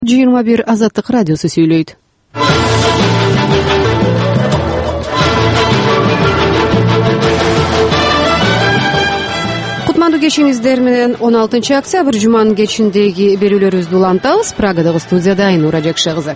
21 Азаттык радиосу сүйлөйт. Кутмандуу кечиңиздер менен 16 октябрь жуманын кечиндеги берүүлөрүбүздү улантабыз. Прагадагы студияда Айнура Жакшы кызы.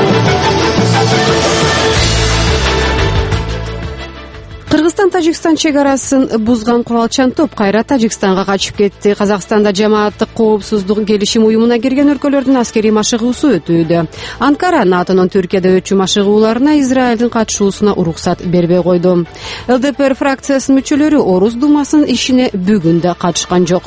Кыргызстан-Тажикстан чек арасын бузган куралчан топ кайра Тажикстанга качып кетти. Казакстанда жамааттык коопсуздук келишим уюмуна кирген өлкөлөрдүн аскерий машыгуусу өтүүдө. Анкара НАТОнун Түркияда өтчү машыгууларына Израилдин катышуусуна уруксат бербей койду. ЛДПР фракциясынын мүчөлөрү Орус Думасынын ишине бүгүн да катышкан жок.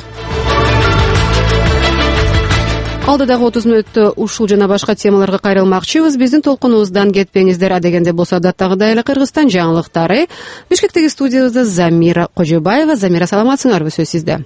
Алдыдагы 30 мүнөттө ушул жана башка темаларга кайрылмакчыбыз. Биздин толкунубуздан кетпеңиздер. Адегенде болсо адаттагыдай эле Кыргызстан жаңылыктары. Бишкектеги студиябызда Замира Кожобаева. Замира, саламатсыңарбы? Сөз сизде.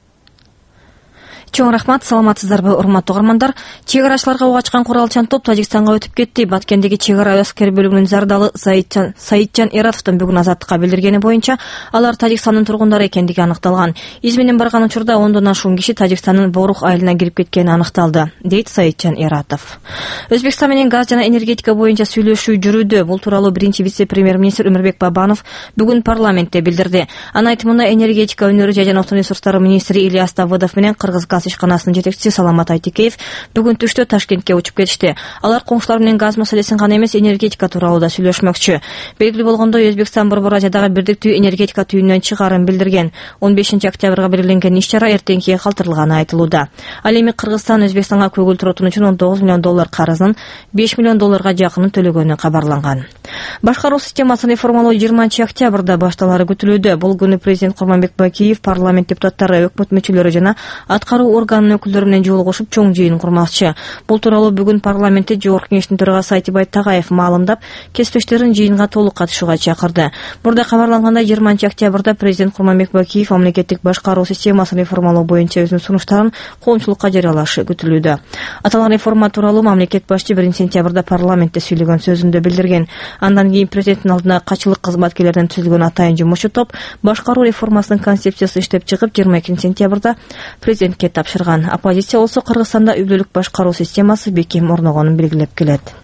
Чоң рахмат, саламатсыздарбы, урматтуу угармандар. Чек арачыларга ок ачкан куралчан топ Тажикстанга өтүп кетти. Баткендеги чек ара аскер бөлүгүнүн зардалы Саитжан Эратовдун бүгүн Азаттыкка билдиргени боюнча, алар Тажикстандын тургундары экендиги аныкталган. Из менен барган учурда 10дон ашуун киши Тажикстандын Борух айылына кирип кеткени аныкталды, дейт Саитжан Эратов. Өзбекстан менен газ жана энергетика боюнча сүйлөшүү жүрүүдө. Бул тууралуу биринчи вице-премьер-министр Өмүрбек Бабанов бүгүн парламентте билдирди. Анын айтымында энергетика өнөрү жана отун ресурстары министри Ильяс Давыдов менен Кыргыз газ ишканасынын жетекчиси Саламат Айтекеев бүгүн түштө Ташкентке учуп кетишти. Алар коңшулар менен газ маселесин гана эмес, энергетика тууралуу да сүйлөшмөкчү. Белгилүү болгондой, Өзбекстан Борбор Азиядагы бирдиктүү энергетика түйүнүнөн чыгарын билдирген. 15 октябрга белгиленген иш-чара эртеңкиге калтырылганы айтылууда. Ал эми Кыргызстан Өзбекстанга көгүлтүр отун үчүн $19 миллион карызын $5 миллион жакынын төлөгөнү кабарланган. Башкаруу системасын реформалоо 20 октябрда башталары күтүлүүдө. Бул күнү президент Курманбек Бакиев, парламент депутаттары, өкмөт мүчөлөрү жана аткаруу органынын өкүлдөрү менен жолугушуп чоң жыйын курмакчы. Бул тууралуу бүгүн парламентте Жогорку кеңештин төрагасы Айтибай Тагаев маалымдап, кесиптештерин жыйынга толук катышууга чакырды. Мурда кабарлангандай, 20 октябрда президент Курманбек Бакиев мамлекеттик башкаруу системасын реформалоо боюнча өзүнүн сунуштарын коомчулукка жарыялашы күтүлүүдө. Аталган реформа тууралуу мамлекет башчы 1 сентябрда парламентте сүйлөгөн сөзүндө билдирген. Андан кийин президенттин алдына качылык кызматкерлерден түзүлгөн атайын жумушчу топ башкаруу реформасынын концепциясын иштеп чыгып 22 сентябрда президентке тапшырган. Оппозиция болсо Кыргызстанда үй-бүлөлүк башкаруу системасы бекем орногонун белгилеп келет.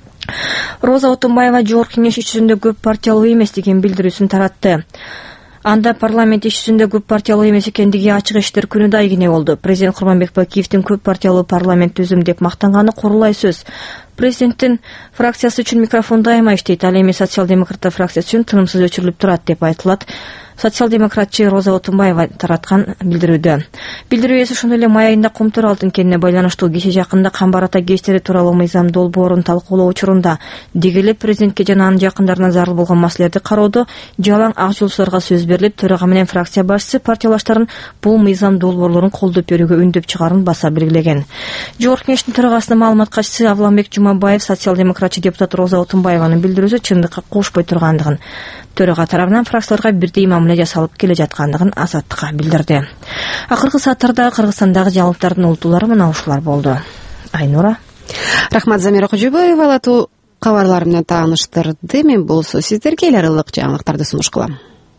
Роза Отунбаева Жогорку кеңеш иш-жүзүндө көп партиялуу эмес деген билдирүүсүн таратты. Анда парламент иш-жүзүндө көп партиялуу эмес экендиги ачык иштер күнү айгине болду. Президент Курманбек Бакиевдин көп партиялуу парламент түзүм деп мактанганы курулай сөз. Президенттин фракциясы үчүн микрофон дайыма иштейт, ал эми социал-демократтар фракциясы үчүн тынымсыз өчүрүлүп турат деп айтылат. Социал-демократчы Роза Отунбаева тараткан билдирүүдө. Билдирүү ээси ошондой эле май айында Кумтөр алтын кенине байланыштуу кече жакында Камбар ата кечтери тууралуу мыйзам долбоорун талкуулоо учурунда деги эле президентке жана анын жакындарына зарыл болгон маселелерди кароодо жалаң ак жолсуздарга сөз берилип, төрага менен фракция башчысы партиялаштарын бул мыйзам долбоорлорун колдоп берүүгө үндөп чыгарын баса белгилеген. Жогорку кеңештин төрагасынын маалымат катчысы Авламбек Жумабаев социал-демократчы депутат Роза Отунбаеванын билдирүүсү чындыкка кошпой тургандыгын, төрага тарабынан фракцияларга бирдей мамиле жасалып келе жаткандыгын Азаттыкка билдирди. Акыркы сааттарда Кыргызстандагы жаңылыктардын улутулары мына ушулар болду. Айнура. Рахмат, Замира Кожобаева. Алатуу кабарлар менен тааныштырды. Мен болсо сиздерге эл аралык жаңылыктарды сунуш кылам.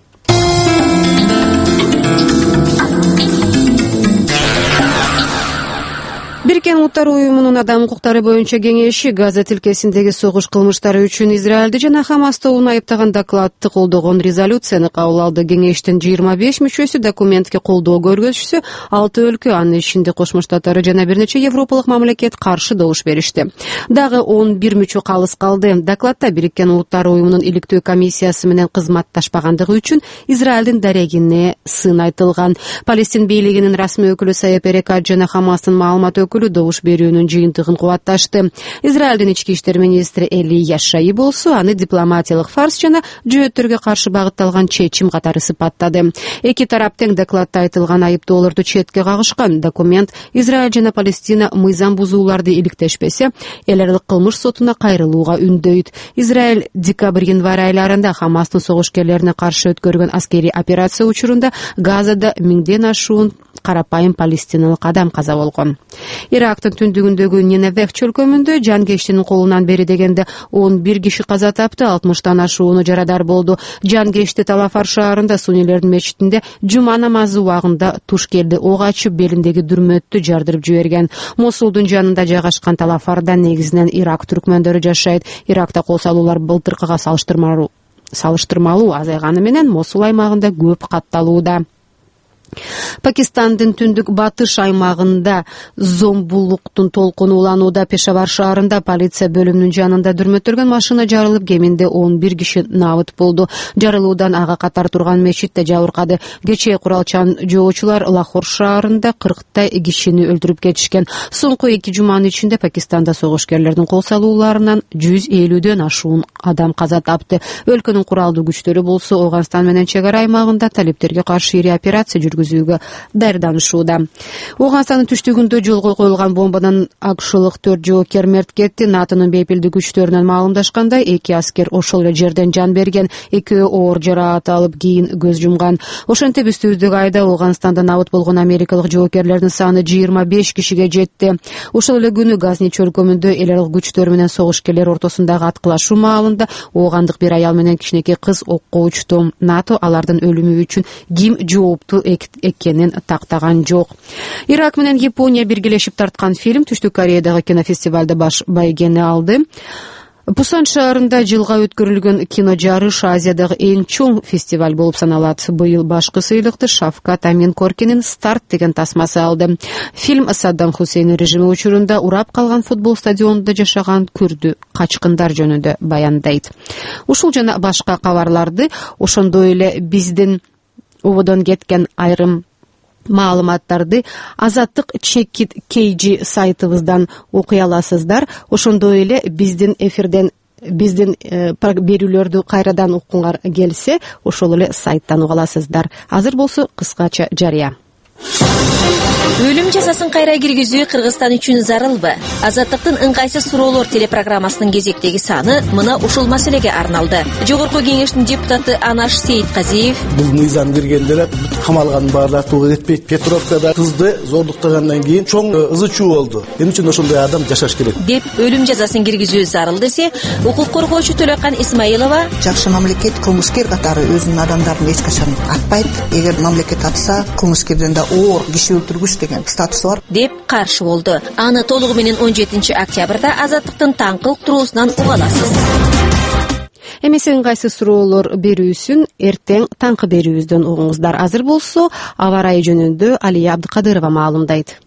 Бириккен Улуттар уюмунун адам укуктары боюнча кеңеши Газа тилкесиндеги согуш кылмыштары үчүн Израилди жана Хамас тобун айыптаган докладты колдогон резолюцияны кабыл алды. Кеңештин 25 мүчөсү документке колдоо көргөзүшсө, 6 өлкө, анын ичинде Кошмо Штаттары жана бир нече европалык мамлекет каршы добуш беришти. Дагы 11 мүчө калыс калды. Докладта Бириккен Улуттар уюмунун иликтөө комиссиясы менен кызматташпагандыгы үчүн Израилдин дарегине сын айтылган. Палестин бийлигинин расмий өкүлү Саеп Эрекат жана Хамастын маалымат добуш берүүнүн жыйынтыгын кубатташты. Израилдин ички иштер министри Эли Яшаи болсо аны дипломатиялык фарс жана жөөттөргө каршы багытталган чечим катары сыпаттады. Эки тарап тең докладта айтылган айыптоолорду четке кагышкан. Документ Израиль жана Палестина мыйзам бузууларды иликтешпесе, эл аралык кылмыш сотуна кайрылууга үндөйт. Израиль декабрь-январь айларында Хамастын согушкерлерине каршы өткөргөн аскерий операция учурунда Газада 1000ден ашуун карапайым палестиналык адам каза болгон. Ирактын түндүгүндөгү Ниневех чөлкөмүндө жангештин колунан бери дегенде 11 киши каза тапты, 60тан ашууну жарадар болду. Жангешти Талафар шаарында суннилердин мечитинде жума намазы убагында туш келди, ок ачып белиндеги дүрмөттү жардырып жиберген. Мосулдун жанында жайгашкан Талафарда негизинен Ирак түркмөндөрү жашайт. Иракта кол салуулар былтыркыга салыштырмалуу азайганы менен Мосул аймагында көп катталууда. Пакистандын түндүк батыш аймагында зомбулуктун толкуну уланууда. Пешавар шаарында полиция бөлүмүнүн жанында дүрмөттөргөн машина жарылып, кеминде 11 киши набыт болду. Жарылуудан ага катар турган мечитте жабыркады. Кечээ куралчан жоочулар Лахор шаарында 40 кишини өлтүрүп кетишкен. Соңку 2 жуманын ичинде Пакистанда согушкерлердин кол салууларынан 150дөн ашуун адам каза тапты. Өлкөнүн куралдуу күчтөрү болсо Ооганстан менен чек ара аймагында талиптерге каршы ири операция жүргүзүүгө даярданышууда. Ооганстандын түштүгүндө жолго коюлган бомбадан акшылык 4 жоокер мерт кетти. НАТОнун бейпилдик күчтөрүнөн маалымдашкандай, 2 аскер ошол эле жерден жан берген, 2 оор жараат алып кийин көз жумган. Ошентип үстүбүздөгү айда Ооганстанда набыт болгон америкалык жоокерлердин саны 25 кишиге жетти. Ошол эле күнү Газни чөлкөмүндө эл аралык күчтөр менен согушкерлер ортосундагы аткылашуу маалында оогандык бир аял менен кичинекей кыз окко учту. НАТО алардын өлүмү үчүн ким жооптуу экенин тактаган жок. Ирак менен Япония биргелешип тарткан фильм Түштүк Кореядагы кинофестивалда баш байгени алды. Пусан шаарында жылга өткөрүлгөн кино жарыш Азиядагы эң чоң фестиваль болуп саналат. Быйыл башкы сыйлыкты Шавкат Амин Коркинин «Старт» деген тасмасы алды. Фильм Саддам Хусейн режими учурунда урап калган футбол стадионунда жашаган күрдү качкындар жөнүндө баяндайт. Ушул жана башка кабарларды, ошондой эле биздин ободон кеткен айрым маалыматтарды Азаттык Чекит KG сайтыбыздан окуй аласыздар. Ошондой эле биздин эфирден берүүлөрдү кайрадан уккуңар келсе, ошол эле сайттан уга аласыздар. Азыр болсо кыскача жарыя. Өлүм жазасын кайра киргизүү Кыргызстан үчүн зарылбы? Азаттыктын ыңгайсыз суроолор телепрограммасынын кезектеги саны мына ушул маселеге арналды. Жогорку кеңештин депутаты Анаш Сейитказиев: бул мыйзам киргендер камалган баарлар тууга кетпейт. Петровкада кызды зордуктагандан кийин чоң ызы чуу болду. Эмне үчүн ошондой адам жашаш керек деп өлүм жазасын киргизүү зарыл десе, укук коргоочу Төлөкан Исмаилова: жакшы мамлекет кылмышкер катары өзүнүн адамдарын эч качан атпайт. Эгер мамлекет атса, кылмышкерден да оор киши өлтүргүч деген статусу бар деп каршы болду. Аны толугу менен 17 октябрда Азаттыктын таңкы уктуруусунан уга аласыз. Эмесе ыңгайсыз суроолор берүүсүн эртең таңкы берүүбүздөн угуңуздар. Азыр болсо аба ырайы жөнүндө Алия Абдыкадырова маалымдайт.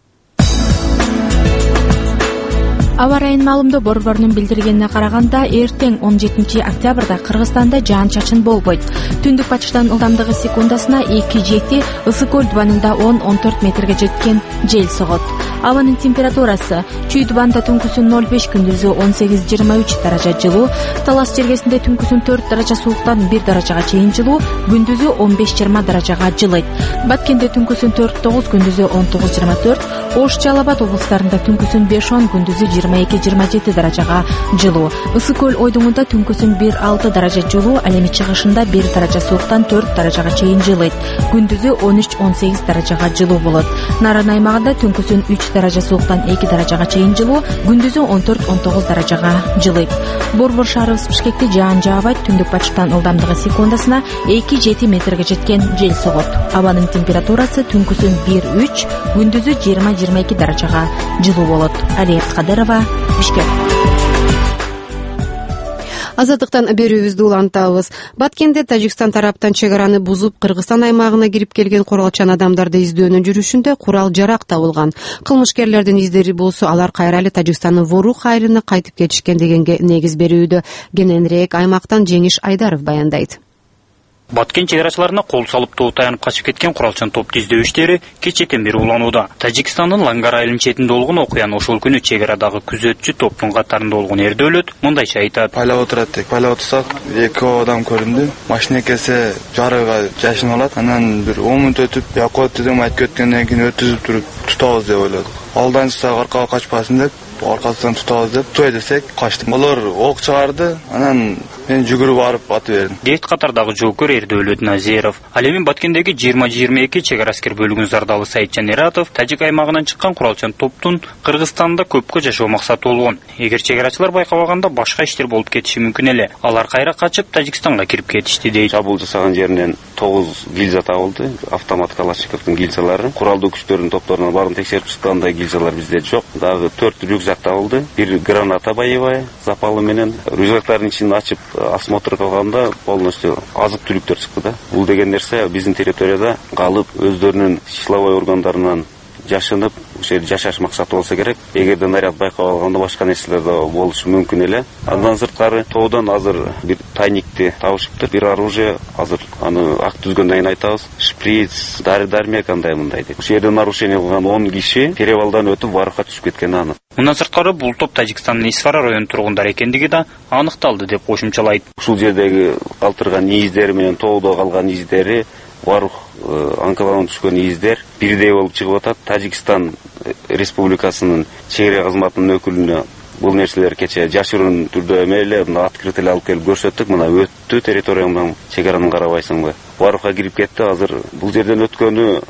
Аба ырайынын маалымдоо борборунун билдиргенине караганда, эртең 17 октябрда Кыргызстанда жаан-чачын болбойт. Түндүк батыштан ылдамдыгы секундасына 2-7, ысык көл дубанында 10-14 метрге жеткен жел согот. Абанын температурасы: Чүй дубанда түнкүсүн 05, күндүзү 18-23 даража жылуу, Талас жергесинде түнкүсүн 4 даража сууктан 1 даражага чейин жылуу, күндүзү 15-20 даражага жылыйт. Баткенде түнкүсүн 4-9, күндүзү 19-24, Ош, Жалал Абад облустарында түнкүсүн 5-10, күндүзү 22-27 даражага жылуу. Ысык көл ойдуңунда түнкүсүн 1-6 даража жылуу, ал эми чыгышында 1 даража сууктан 4 даражага чейин жылыйт. Күндүзү 13-18 даражага жылуу болот. Наран аймагында түнкүсүн 3 даража сууктан 2 даражага чейин жылуу, күндүзү 14-19 даражага жылыйт. Борбор шаарыбыз Бишкекте жаан жаабайт, түндүк батыштан ылдамдыгы секундасына 2-7 метрге жеткен жел согот. Абанын температурасы түнкүсүн 1-3, күндүзү 20-22 даражага жылуу болот. Алия Абдыкадырова, Бишкек. Азаттыктан берүүбүздү улантабыз. Баткенде Тажикстан тараптан чек араны бузуп, Кыргызстан аймагына кирип келген куралчан адамдарды издөөнүн жүрүшүндө курал жарак табылган. Кылмышкерлердин издери болсо, алар кайра эле Тажикстандын Ворух айылына кайтып кетишкен дегенге негиз берүүдө. Кененирээк аймактан Жеңиш Айдаров баяндайт. Баткен чегарачыларына кол салып таянып качып кеткен куралчан топту издөө иштери кечээден бери уланууда. Тажикстандын Лангар айылынын четинде болгон окуяны ошол күнү чегарадагы күзөтчү топтун катарында болгон Эрдөөлөт мындайча айтат. Пайлап отурат дейт. Пайлап отурсак, 2 адам көрүндү. Машина келсе жарыга жашын алат. Анан бир 10 мүнөт өтүп, якот дедим айтып кеткенден кийин өтүзүп туруп тутабыз деп ойлодук. Алдан чыксак аркага качпасын деп, аркасынан тутабыз деп той десек качты. Алар ок чыгарды. Анан Мен жүгүрүп барып атып бердим. Дейт катардагы жоокер Эрдөөлөт Назиров. Ал эми Баткендеги 20-22 чегара аскер бөлүгүнүн зардалы Саитжан Эратов тажик аймагынан чыккан куралчан топтун Кыргызстанда көпкө жашоо максаты болгон. Эгер чегарачылар байкабаганда башка иштер болуп кетиши мүмкүн эле. Алар кайра качып Тажикстанга кирип кетишти дейт. Чабуул жасаган жеринен 9 гильза табылды. Автомат калашниковдун гильзалары. Куралдуу күчтөрдүн топторунан баарын текшерип чыккандай гильзалар bizde жок. Дагы 4 рюкзак табылды. Бир граната боевая запалы менен. Рюкзактардын ичин ачып осмотр кылганда полностью азык-түлүктөр чыкты да. Бул деген нерсе биздин территорияда калып өздөрүнүн силовой органдарынан жашынып, ошо жерде жашаш максаты болсо керек. Эгерде наряд байкап алганда башка нерселер да болушу мүмкүн эле. Андан сырткары тоодан азыр бир тайникти табышыптыр. Бир оружие азыр аны ак түзгөндөн кийин айтабыз. Шприц, дары-дармек андай мындай деп. Ошо жерде нарушение кылган 10 киши перевалдан өтүп барыкка түшүп кеткен аны. Мындан сырткары бул топ Тажикстандын Исфара районунун тургундары экендиги да аныкталды деп кошумчалайт. Ушул жердеги калтырган издери менен тоодо калган издери баардык анкаланып түшкөн издер бирдей болуп чыгып атат. Тажикстан Республикасынын чегара кызматынын өкүлүнө бул нерселер кече жашыруун түрдө эмеле открыт эле алып келип көрсөттүк. Мына өттү территориядан чегараны карабайсыңбы? Барыкка кирип кетти. Азыр бул жерден өткөнү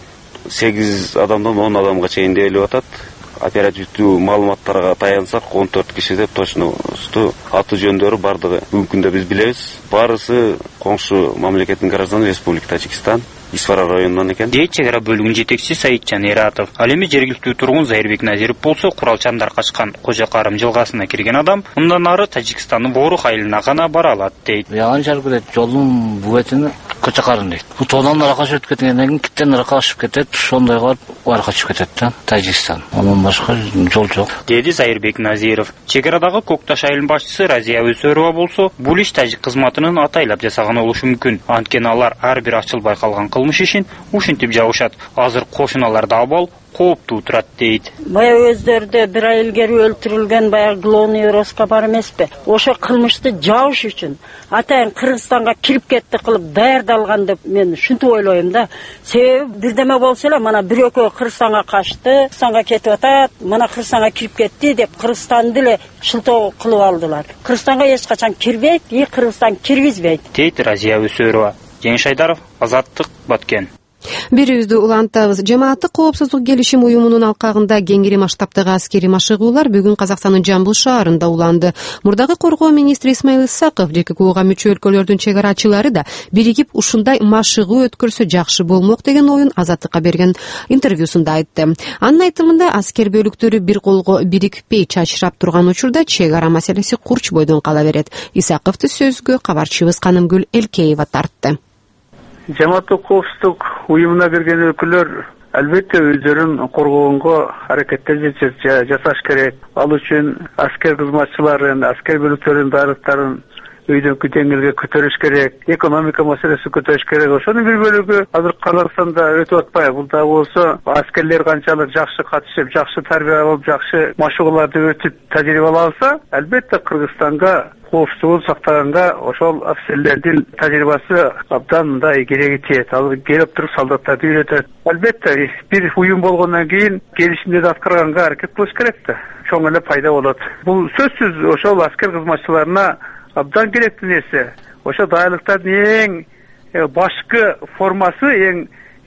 8 адамдан 10 адамга чейин делип атат. Оперативдүү маалыматтарга таянсак 14 киши деп точно аты жөндөрү бардыгы мүмкүн биз билебиз. Барысы коңшу мамлекеттин гражданы Республика Тажикстан Исфара районунан экен. Дейт чегара бөлүгүнүн жетекчиси Саитжан Эратов. Ал эми жергиликтүү тургун Зайырбек Назиров болсо куралчандар качкан Кожо Карым жылгасына кирген адам мындан ары Тажикстандын Борух айылына гана бара алат дейт. Анчалык эле жолдун бубетини Кожо Карым дейт. Бул тоодон аракка өтүп кеткенден кийин киттен аракка ашып кетет, ошондой кылып аракка чыгып кетет да Тажикстан. Андан башка жол жок. Деди Зайырбек Назиров. Чегарадагы Кокташ айылынын башчысы Разия Өсөрова болсо, бул иш тажик кызматынын атайлап жасаган болушу мүмкүн. Анткени алар ар бир ачылбай калган кылмыш ишин ушинтип жабышат. Азыр кошуналарда абал кооптуу турат дейт. Бая өздөрүдө бир ай илгери өлтүрүлгөн бая главный роска бар эмеспи? Ошо кылмышты жабыш үчүн атайын Кыргызстанга кирип кетти кылып даярдалган деп мен ушинтип ойлойм да. Себеби бирдеме болсо эле мана бир экөө Кыргызстанга качты, Кыргызстанга кетип атат, мана Кыргызстанга кирип кетти деп Кыргызстанды эле шылтоо кылып алдылар. Кыргызстанга эч качан кирбейт, Кыргызстан киргизбейт. Дейт Разия Өсөрова. Жеңиш Айдаров, Азаттык, Баткен. Бирибизди улантабыз. Жамааттык коопсуздук келишим уюмунун алкагында кеңири масштабтагы аскерий машыгуулар бүгүн Казакстандын Жамбыл шаарында уланды. Мурдагы коргоо министри Исмаил Исаков ЖККУга мүчө өлкөлөрдүн чегарачылары да биригип ушундай машыгуу өткөрсө жакшы болмок деген оюн Азаттыкка берген интервьюсунда айтты. Анын айтымында аскер бөлүктөрү бир колго бирикпей чачырап турган учурда чегара маселеси курч бойдон кала берет. Исаковду сөзгө кабарчыбыз Канымгүл Элкеева тартты. Жамааттык коопсуздук уюмуна кирген өкүлдөр албетте өздөрүн коргоонго аракеттер жасаш керек. Ал үчүн аскер кызматчыларын, аскер бөлүктөрүнүн дайрыктарын өйдөнкү деңгээлге көтөрүш керек. Экономика маселесин көтөрүш керек. Ошонун бир бөлүгү азыр Казакстанда өтүп атпайбы. Бул да болсо аскерлер канчалык жакшы катышып, жакшы тарбия алып, жакшы машыгууларды өтүп тажрыйба алса, албетте Кыргызстанга коопсуздугун сактаганга ошол офицерлердин тажрыйбасы абдан мындай кереги тиет. Ал келип туруп солдаттарды үйрөтөт. Албетте бир уюм болгондон кийин келишимдерди аткарганга аракет кылыш керек да. Чоң эле пайда болот. Бул сөзсүз ошол аскер кызматчыларына абдан керектүү нерсе. Ошо даярлыктардын эң башкы формасы, эң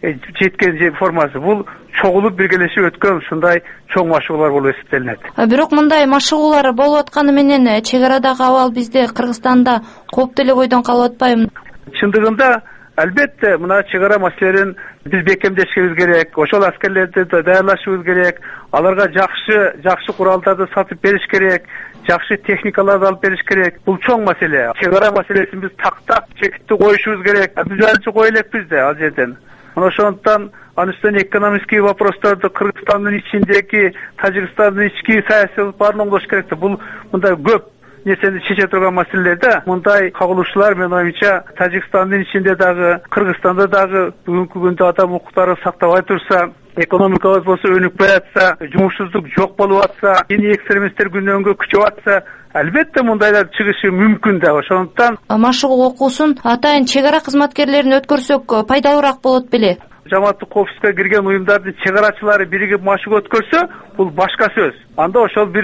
жеткен формасы бул чогулуп биргелешип өткөн ушундай чоң машыгуулар болуп эсептелинет. Бирок мындай машыгуулар болуп атканы менен чегарадагы абал бизде Кыргызстанда кооптуу эле бойдон калып атпайбы? Чындыгында албетте мына чегара маселелерин биз бекемдешибиз керек. Ошол аскерлерди даярлашыбыз керек. Аларга жакшы куралдарды сатып бериш керек. Жакшы техникаларды алып бериш керек. Бул чоң маселе. Чегара маселесин биз тактап чекитти коюшубуз керек. Биз анча кое элекпиз да ал жерден. Ошондуктан анын үстүнө экономический вопростарды Кыргызстандын ичиндеги, Тажикстандын ички саясатын баарын оңдош керек да. Бул мындай көп нерсени чече турган маселелерде мындай кагылышуулар менин оюмча Тажикстандын ичинде дагы, Кыргызстанда дагы бүгүнкү күндө адам укуктарын сактабай турса, экономикабыз болсо өнүкпөй атса, жумушсуздук жок болуп атса, дини экстремисттер күнөн күнгө күчөп атса, албетте мындайлар чыгышы мүмкүн да. Ошондуктан машыгуу окуусун атайын чегара кызматкерлерин өткөрсөк пайдалуураак болот беле? Жамааттык коопсуздукка кирген уюмдардын чегарачылары биригип машыгуу өткөрсө, бул башка сөз. Анда ошол бир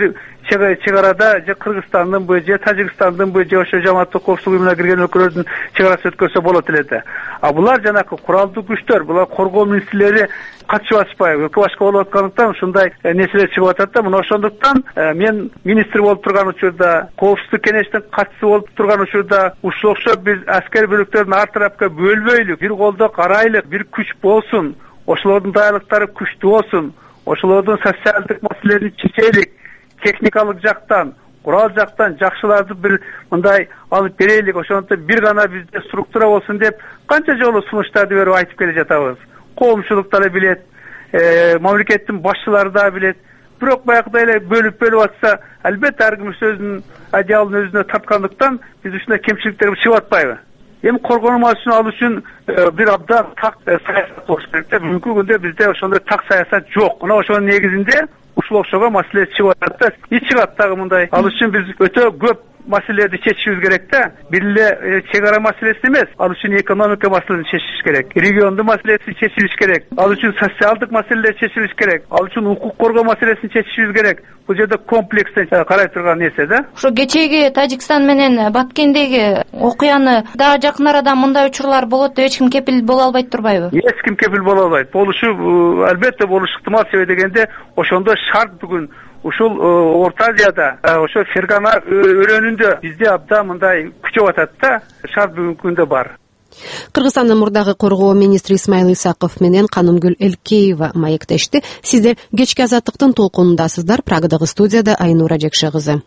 чек арада же Кыргызстандынбы же Тажикстандынбы же ошо жамааттык коопсуздук уюмуна кирген өлкөлөрдүн чек арасын өткөрсө болот эле. А булар жанакы куралдуу күчтөр, булар коргоо министрлери катышып атышпайбы, экөө башка болуп аткандыктан ушундай нерселер чыгып атат да. Мына ошондуктан мен министр болуп турган учурда, коопсуздук кеңештин катчысы болуп турган учурда ушул окшоп биз аскер бөлүктөрүн ар тарапка бөлбөйлүк, бир колдо карайлык, бир күч болсун, ошолордун даярдыктары күчтүү болсун, ошолордун социалдык маселелерин чечелик, техникалык жактан, курал жактан жакшыларды бир мындай алып берелик, ошондо бир гана бизде структура болсун деп канча жолу сунуштарды берип айтып келе жатабыз. Коомчулук да билет, мамлекеттин башчылары да билет. Бирок баягыдай эле бөлүп атса, албетте ар ким өзүнүн одеялын өзүнө тарткандыктан биз ушундай кемчиликтер чыгып атпайбы? Эми коргонуу ал үчүн бир абдан так саясат болуш керек да. Бүгүнкү күндө бизде ошондой так саясат жок. Мына ошонун негизинде ушул окшогон маселе чыгып атат да. Чыгат дагы мындай. Ал үчүн биз өтө көп маселелерди чечишибиз керек да. Бир эле чек ара маселеси эмес, ал үчүн экономика маселесин чечиш керек. Региондун маселеси чечилиш керек. Ал үчүн социалдык маселелер чечилиш керек. Ал үчүн укук коргоо маселесин чечишибиз керек. Бул жерде комплекстен карай турган нерсе да. Ошо кечеги Тажикстан менен Баткендеги окуяны дагы жакын арада мындай учурлар болот деп эч ким кепил боло албайт турбайбы? Эч ким кепил боло албайт. Болушу албетте болуш ыктымал, себеби дегенде ошондой шарт бүгүн ушул Орто Азияда, ошо Фергана өрөөнүндө бизде абдан мындай күчөп атат да. Шарт бүгүнкү күндө бар. Кыргызстандын мурдагы коргоо министри Исмаил Исаков менен Канымгүл Элкеева маектешти. Сиздер кечки азаттыктын толкунундасыздар. Прагадагы студияда Айнура Жекше кызы.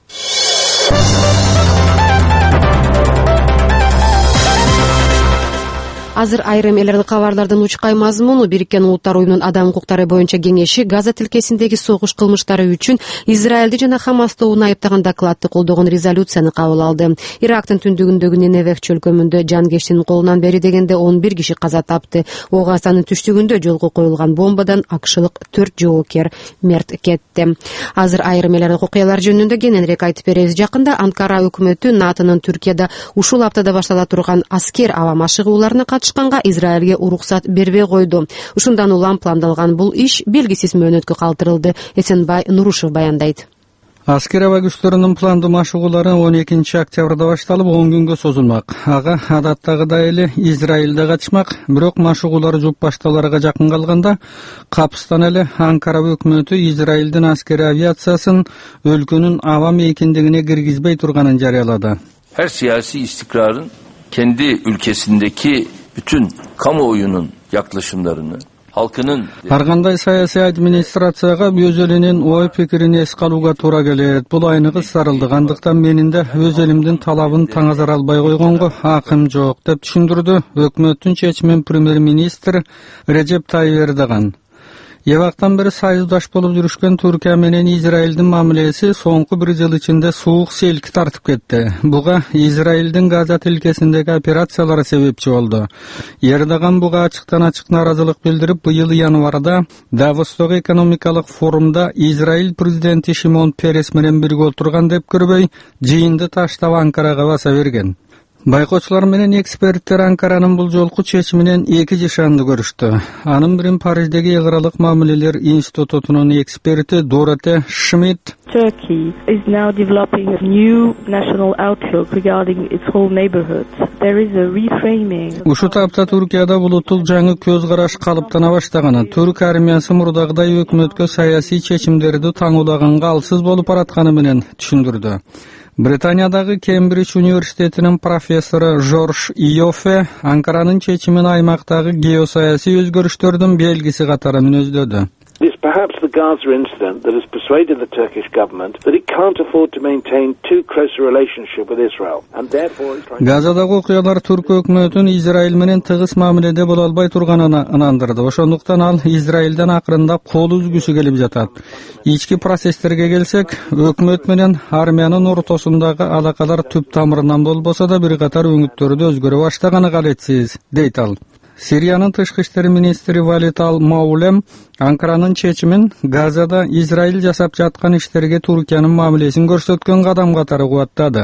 Азыр айрым элерди кабарлардын учкай мазмуну Бириккен Улуттар Уюмунун адам укуктары боюнча кеңеши Газа тилкесиндеги согуш кылмыштары үчүн Израилди жана Хамас тобун айыптаган докладты колдогон резолюцияны кабыл алды. Ирактын түндүгүндөгү Неневех чөлкөмүндө жанкештин колунан бери дегенде 11 киши каза тапты. Огастанын түштүгүндө жолго коюлган бомбадан акшылык 4 жоокер мерт кетти. Азыр айрым элерди окуялар жөнүндө кененирээк айтып беребиз. Жакында Анкара өкмөтү НАТОнун Түркияда ушул аптада баштала турган аскер аба машыгууларына Израилге уруксат бербей койду. Ушундан улам пландалган бул иш белгисиз мөөнөткө калтырылды. Эсенбай Нурушев баяндайт. Аскер аба күчтөрүнүн пландуу машыгуулары 12 октябрда башталып 10 күнгө созулмак. Ага адаттагыдай эле Израилде катышмак, бирок машыгуулар жуп башталарга жакын калганда капыстан эле Анкара өкмөтү Израилдин аскери авиациясын өлкөнүн аба мейкиндигине киргизбей турганын жарыялады. Her siyasi istikrarın kendi ülkesindeki bütün kamuoyunun yaklaşımlarını, halkının... Ар кандай саясий администрацияга өз элинин ой пикирин эске алууга туура келет. Бул айныгыз сарылдыгандыктан менин да өз элимдин талабын таңазар албай койгонго акым жок, деп түшүндүрдү өкмөттүн чечимин премьер-министр Режеп Тайип Эрдоган. Евактан бери союздаш болуп жүрүшкөн Түркия менен Израилдин мамилеси соңку бир жыл ичинде суук селки тартып кетти. Буга Израилдин Газа тилкесиндеги операциялары себепчи болду. Эрдоган буга ачык нааразылык билдирип, быйыл январда Давостогу экономикалык форумда Израиль президенти Шимон Перес менен бирге отурган деп көрбөй, жыйынды таштап Анкарага баса берген. Байкоочулар менен эксперттер Анкаранын бул жолку чечиминен эки жашанды көрүштү. Анын бирин Париждеги Эгралык мамилелер институтунун эксперти Дороте Шмидт Turkey is now developing a new national outlook regarding its whole neighborhood. There is a reframing. Ушу тапта Түркияда булуттук жаңы көз караш калыптана баштаганы, түрк армиясы мурдагыдай өкмөткө саясий чечимдерди таңуулаганга алсыз болуп баратканы менен түшүндүрдү. Британиядагы Кембридж университетинин профессору Жорж Иофе Анкаранын чечимин аймактагы геосаясий өзгөрүштөрдүн белгиси катары мүнөздөдү. It is perhaps the Gaza incident that has persuaded the Turkish government that it can't afford to maintain too close a relationship with Israel, and therefore... Газадагы окуялар түрк өкмөтүн Израиль менен тыгыз мамиледе боло албай турганына ынандырды. Ошондуктан ал Израилден акырындап кол үзгүсү келип жатат. Ички процесстерге келсек, өкмөт менен армиянын ортосундагы алакалар түп тамырынан болбосо да бир катар өңүттөрдө өзгөрө баштаганы калетсиз, дейт ал. Сириянын тышкы иштер министри Валид Ал-Маулем Анкаранын чечимин Газада Израиль жасап жаткан иштерге Түркиянын мамилесин көрсөткөн кадам катары кубаттады.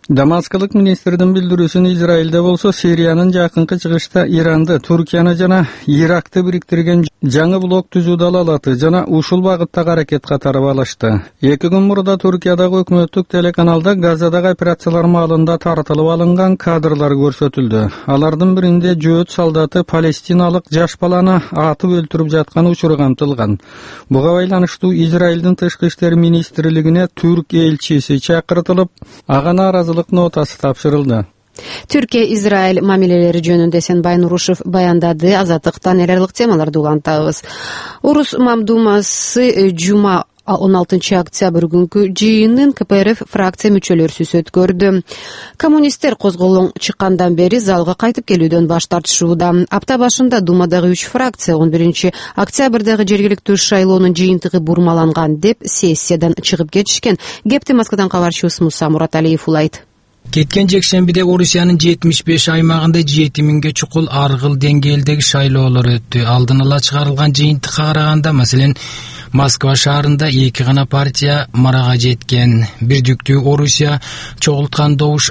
Дамаскылык министрдин билдирүүсүн Израилде болсо Сириянын жакынкы чыгышта Иранды, Туркияны жана Иракты бириктирген жаңы блок түзүү далалаты жана ушул багыттагы аракет катары алышты. 2 күн мурда Туркиядагы өкмөттүк телеканалда Газадагы операциялар маалында тартылып алынган кадрлар көрсөтүлдү. Алардын биринде жөөт солдаты палестиналык жаш баланы атып өлтүрүп жаткан учуру камтылган. Буга байланыштуу Израилдин тышкы иштер министрлигине түрк элчиси чакыртылып, ага наразылык нотасы тапшырылды. Түркия-Израиль мамилелери жөнүндө Эсенбай Нурушев баяндады. Азаттыктан эл аралык темаларды улантабыз. Урус мамдумасы жума 16 октябрь күнкү жыйынын КПРФ фракция мүчөлөрүсүз өткөрдү. Коммунисттер козголоң чыккандан бери залга кайтып келүүдөн баш тартышууда. Апта башында Думадагы 3 фракция 11 октябрдагы жергиликтүү шайлоонун жыйынтыгы бурмаланган деп сессиядан чыгып кетишкен. Кепти Москвадан кабарчыбыз Муса Мураталиев улайт. Кеткен жекшембиде Орусиянын 75 аймагында 7000ге чукул ар кыл деңгээлдеги шайлоолор өттү. Алдын ала чыгарылган жыйынтыкка караганда, маселен, Москва шаарында 2 гана партия марага жеткен. Бирдиктүү Орусия чогулткан добуш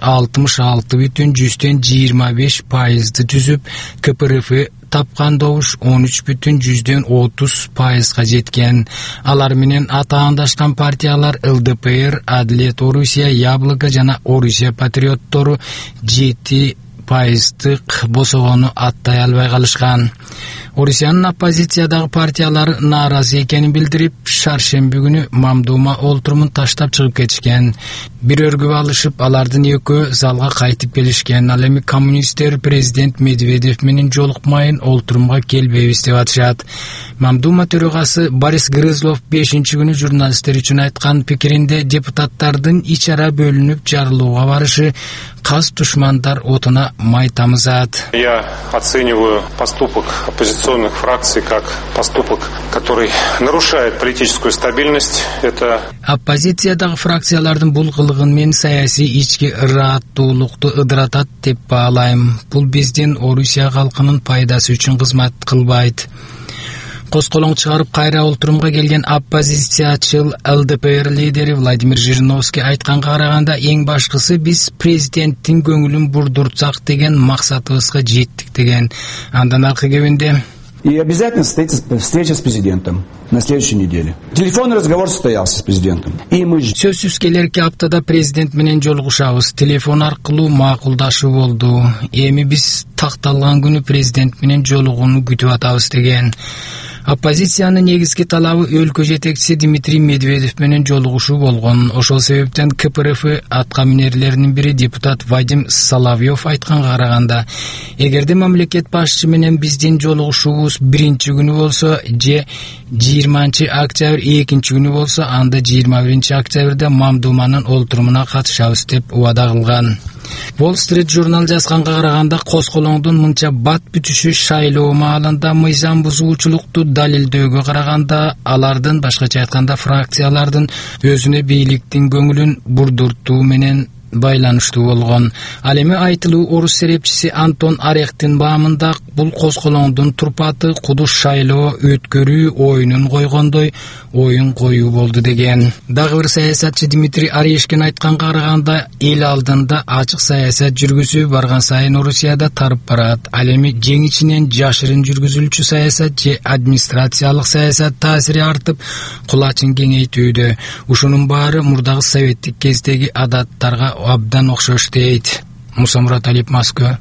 66,25% түзүп, КПРФ тапкан добуш 13,30% жеткен. Алар менен атаандашкан партиялар ЛДПР, Адлет Орусия, Яблоко жана Орусия патриоттору 7% босогону аттай албай калышкан. Орусиянын оппозициядагы партиялары нааразы экенин билдирип, шаршемби күнү мамдума олтурумун таштап чыгып кетишкен. Бир өргүп алышып, алардын экөө залга кайтып келишкен. Ал эми коммунисттер президент Медведев менен жолукмайын олтурумга келбейбиз деп атышат. Мамдума төрөгасы Борис Грызлов 5-күнү журналисттер үчүн айткан пикиринде депутаттардын ич ара бөлүнүп жарылууга барышы каз душмандар отуна май тамызат. Я оцениваю поступок оппозиционных фракций как поступок, который нарушает политическую стабильность. Это оппозициядагы фракциялардын бул кылыгын мен саясий ички ыраттуулукту ыдыратат деп баалайм. Бул биздин Орусия калкынын пайдасы үчүн кызмат кылбайт. Косколоң чыгарып кайра олтурумга келген оппозициячыл ЛДПР лидери Владимир Жириновский айтканга караганда, эң башкысы биз президенттин көңүлүн бурдуртсак деген максатыбызга жеттик деген. Андан аркы кебинде И обязательно состоится встреча с президентом на следующей неделе. Телефонный разговор состоялся с президентом. И мы сөзсүз келерки аптада президент менен жолугушабыз. Телефон аркылуу макулдашуу болду. Эми биз такталган күнү президент менен жолугууну күтүп атабыз деген. Оппозициянын негизги талабы өлкө жетекчиси Дмитрий Медведев менен жолугушуу болгон. Ошол себептен КПРФ атка минерлеринин бири депутат Вадим Соловьев айтканга караганда, эгерде мамлекет башчысы менен биздин жолугушуубуз 1-күнү болсо же 20 октябрь 2-күнү болсо, анда 21 октябрда мамдуманын олтурумуна катышабыз деп убада кылган. Wall Street журнал жазганга караганда, Косколоңдун мынча бат бүтүшү шайлоо маалында мыйзам бузуучулукту далилдөөгө караганда, алардын, башкача айтканда, фракциялардын өзүнө бийликтин көңүлүн бурдуртуу менен байланыштуу болгон. Ал эми айтылуу орус серепчиси Антон Орехтин баамында бул Косколоңдун турпаты кудуш шайлоо өткөрүү оюнун койгондой оюн коюу болду деген. Дагы бир саясатчы Дмитрий Орешкин айтканга караганда, эл алдында ачык саясат жүргүзүү барган сайын Орусияда тарып барат. Ал эми жең ичинен жашырын жүргүзүлчү саясат же администрациялык саясат таасири артып, кулачын кеңейтүүдө. Ушунун баары мурдагы советтик кездеги адаттарга абдан окшош дейт. Муса Мураталиев, Москва.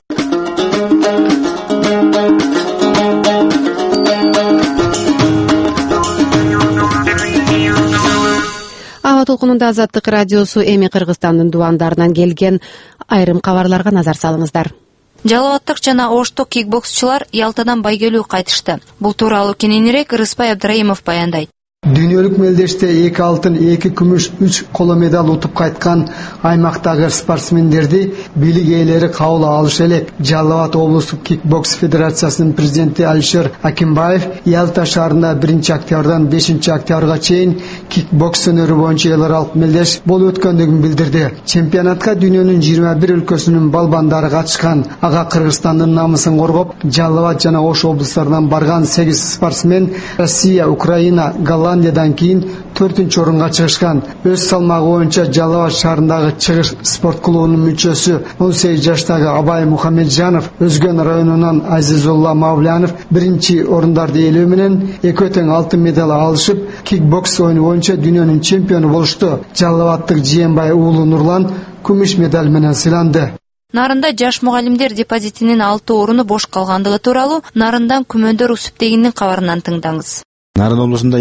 Аба толкунунда Азаттык радиосу эми Кыргызстандын дубандарынан келген айрым кабарларга назар салыңыздар. Жалалаттык жана Оштук кикбоксчулар Ялтадан байгелүү кайтышты. Бул тууралуу кененирээк Рыспай Абдраимов баяндайт. Дүйнөлүк мелдеште 2 алтын, 2 күмүш, 3 коло медаль утуп кайткан аймактагы спортсмендерди бийлик ээлери кабыл алышы элек. Жалал Абад облустук кикбокс федерациясынын президенти Алишер Акимбаев Ялта шаарында 1-октябрдан 5-октябрга чейин кикбокс өнөрү боюнча эл аралык мелдеш болуп өткөндүгүн билдирди. Чемпионатка дүйнөнүн 21 өлкөсүнүн балбандары катышкан. Ага Кыргызстандын намысын коргоп, Жалал Абад жана Ош облустарынан барган 8 спортсмен Россия, Украина, Голландиядан кийин 4-орунга чыгышкан. Өз салмагы боюнча Жалал Абад шаарындагы Чыгыш спорт клубунун мүчөсү 18 жаштагы Абай Мухаммеджанов, Өзгөн районунан Азизулла Мавлянов 1-орундарды ээлөө менен экөө тең алтын медаль алышып, кикбокс оюну боюнча дүйнөнүн чемпиону болушту. Жалал Абадтык Жиенбай уулу Нурлан күмүш медаль менен сыйланды. Нарында жаш мугалимдер депозитинин 6 оруну бош калгандыгы тууралуу Нарындан Күмөндөр Усуптегиндин кабарынан тыңдаңыз. Нарын облусунда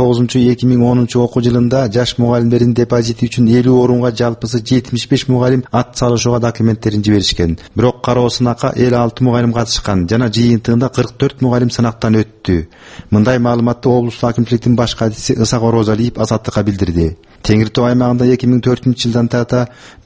2009-2010 окуу жылында жаш мугалимдердин депозити үчүн 50 орунга жалпысы 75 мугалим ат салышууга документтерин жиберишкен. Бирок кароо сынакка 56 мугалим катышкан жана жыйынтыгында 44 мугалим сынактан өттү. Мындай маалыматты облустук акимчиликтин баш катчысы Ысак Орозалиев Азаттыкка билдирди. Теңир Тоо аймагында 2004-жылдан тарта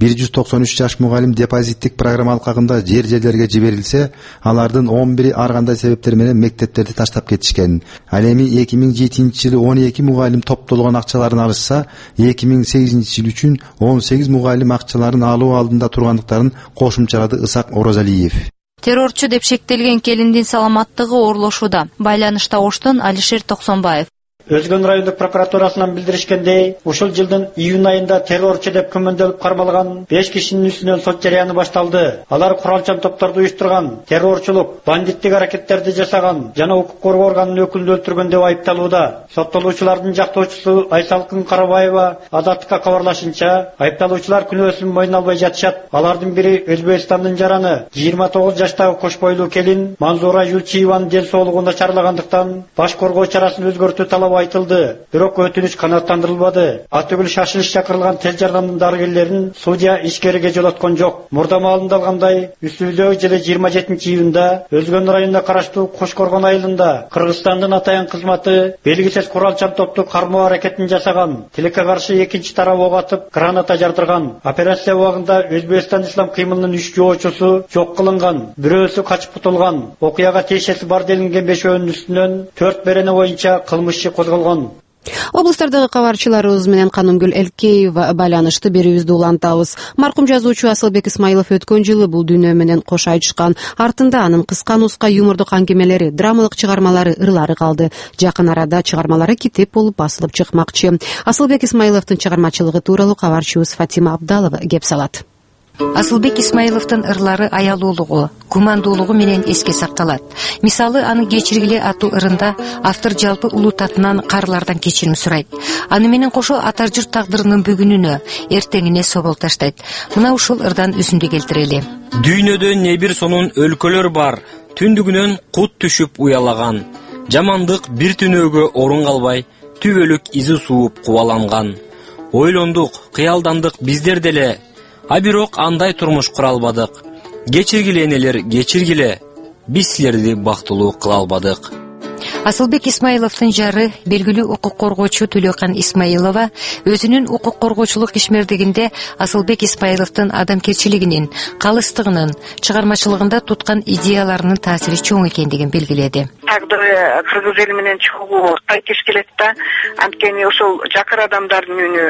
193 жаш мугалим депозиттик программа алкагында жерлерге жиберилсе, алардын 11-и ар кандай себептер менен мектептерди таштап кетишкен. Ал эми 2007-жылы 12 мугалим топтолгон акчаларын алышса, 2008-жыл үчүн 18 мугалим акчаларын алуу алдында тургандыктарын кошумчалады Ысак Орозалиев. Террорчу деп шектелген келиндин саламаттыгы оорлошууда. Байланышта Оштон Алишер Токсонбаев. Өзгөн райондук прокуратурасынан билдиришкендей, ушул жылдын июнь айында террорчу деп күмөндөөлүп кармалган 5 кишинин үстүнөн сот жарыяны башталды. Алар куралчан топторду уюштурган, террорчулук, бандиттик аракеттерди жасаган жана укук коргоо органынын өкүлүн өлтүргөн деп айыпталууда. Соттолуучулардын жактоочусу Айсалкын Карабаева Азаттыкка кабарлашынча, айыпталуучулар күнөөсүн мойнуна албай жатышат. Алардын бири Өзбекстандын жараны 29 жаштагы кош бойлуу келин Манзура Юлчиеванын ден соолугу начарлагандыктан баш коргоо чарасын өзгөртүү талабы айтылды. Бирок өтүнүч канааттандырылбады. Атүгүл шашылыш чакырылган тез жардамдын дарыгерлерин судья ишкерге жолоткон жок. Мурда маалымда алгандай, үстүбүздөгү жылы 27-июнда Өзгөн районуна караштуу Кошкоргон айылында Кыргызстандын атайын кызматы белгисиз куралчан топту кармоо аракетин жасаган. Тилекке каршы экинчи тарап ок атып, граната жардырган. Операция убагында Өзбекстан ислам кыймылынын 3 жоочусу жок кылынган. Бирөөсү качып кутулган. Окуяга тиешеси бар делинген 5өөнүн үстүнөн 4 берене боюнча кылмыш козголгон. Облустардагы кабарчыларыбыз менен Канымгүл Элкеева байланышты берүүбүздү улантабыз. Маркум жазуучу Асылбек Исмаилов өткөн жылы бул дүйнө менен кош айтышкан. Артында анын кыска-нуска юмордук аңгемелери, драмалык чыгармалары, ырлары калды. Жакын арада чыгармалары китеп болуп басылып чыкмакчы. Асылбек Исмаиловдун чыгармачылыгы тууралуу кабарчыбыз Фатима Абдалова кеп салат. Асылбек Исмаиловдун ырлары аялуулугу, кумандуулугу менен эске сакталат. Мисалы, аны кечиргиле аттуу ырында автор жалпы улут атынан каарылардан кечирим сурайт. Аны менен кошо атар-жырт тагдырынын бүгүнүнө, эртеңине собол таштайт. Мына ушул ырдан үзүндү келтирели. Дүйнөдө не бир сонун өлкөлөр бар. Түндүгүнөн кут түшүп уялаган. Жамандык бир түнөөгө орун калбай, түбөлүк изи сууп кубаланган. Ойлондук, кыялдандык биздер деле. А бирок андай турмуш кура албадык. Кечиргиле энелер, кечиргиле. Биз силерди бактылуу кыла албадык. Асылбек Исмаиловдун жары, белгилүү укук коргоочу Төлөкан Исмаилова өзүнүн укук коргоочулук ишмердигинде Асылбек Исмаиловдун адамгерчилигинин, калыстыгынын, чыгармачылыгында туткан идеяларынын таасири чоң экендигин белгиледи. Тагдыры кыргыз эли менен чогуу кайтыш келет да, анткени ошол жакыр адамдардын үнү,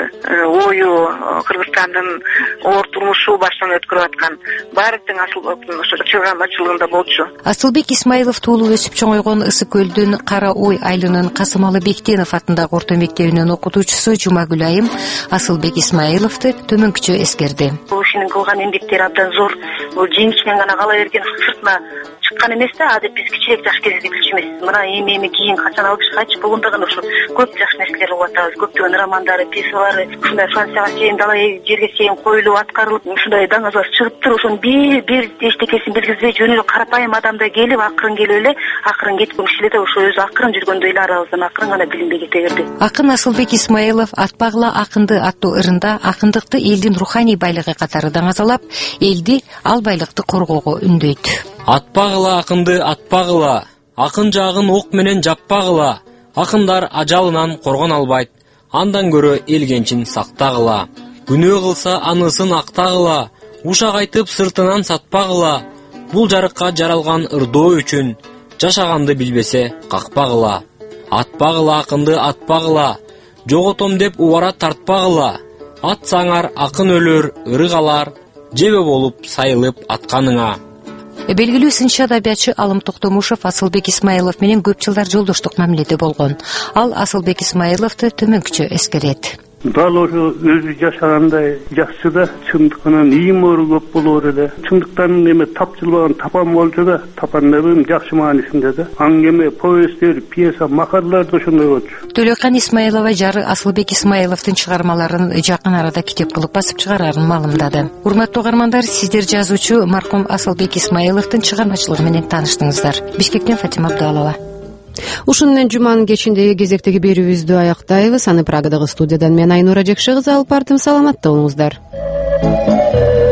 ою, Кыргызстандын оор турмушу баштан өткөрүп аткан баары тең Асылбектин ошо чыгармачылыгында болчу. Асылбек Исмаилов туулуп өсүп чоңойгон Ысык көлдүн Кара Ой айылынын Касымалы Бектенов атындагы орто мектебинин окутуучусу Жумагүл айым Асылбек Исмаиловду төмөнкүчө эскерди. Бул кишинин кылган эмгектери абдан зор. Бул жеңишинен гана кала берген сыртына чыккан эмес да, адеп биз кичирээк жаш кезде билчү эмес. Мына эми кийин качан алып кайтыш болгондо гана ушу көп жакшы нерселер угуп атабыз. Көптөгөн романдары, пьесалары, ушундай Францияга чейин, дала жерге чейин коюлуп аткарылып, ушундай даңазга чыгып туруп, ошонун бир эчтекесин билгизбей жөн эле карапайым адамдай келип, акырын келип эле, акырын кеткөн киши эле да ошо өзү акырын жүргөндөй эле арабыздан акырын гана билинбей кете берди. Акын Асылбек Исмаилов Атпагыла акынды аттуу ырында акындыкты элдин руханий байлыгы катары даңазалап, элди ал байлыкты коргоого үндөйт. Атпагыла акынды атпагыла, акын жагын ок менен жаппагыла, акындар ажалынан коргон албайт, андан көрө элгенчин сактагыла. Күнөө кылса анысын актагыла, ушак айтып сыртынан сатпагыла, бул жарыкка жаралган ырдоо үчүн жашаганды билбесе какпагыла. Атпагыла акынды атпагыла, жоготом деп убара тартпагыла, атсаңар акын өлөр, ыры калар, жебе болуп сайылып атканыңа. Белгилүү сынчы адабиятчы Алым Токтомушев Асылбек Исмаилов менен көп жылдар жолдоштук мамиледе болгон. Ал Асылбек Исмаиловду төмөнкүчө эскерет. Дал ошо өзү жашагандай жакшы да, чындыгынан иймөрү көп болор эле. Чындыктан эме тапчылбаган тапан болчу да, тапандардын жакшы маанисинде да. Аңгеме, повесттер, пьеса, макалалар да ошондой болчу. Төлөкан Исмаилова жары Асылбек Исмаиловдун чыгармаларын жакын арада китеп кылып басып чыгарарын маалымдады. Урматтуу угармандар, сиздер жазуучу маркум Асылбек Исмаиловдун чыгармачылыгы менен тааныштыңыздар. Бишкектен Фатима Абдалова. Ушун менен жуманын кечиндеги кезектеги берүүбүздү аяктайбыз. Аны Прагадагы студиядан мен Айнура Жекши кызы алып бардым. Саламатта болуңуздар.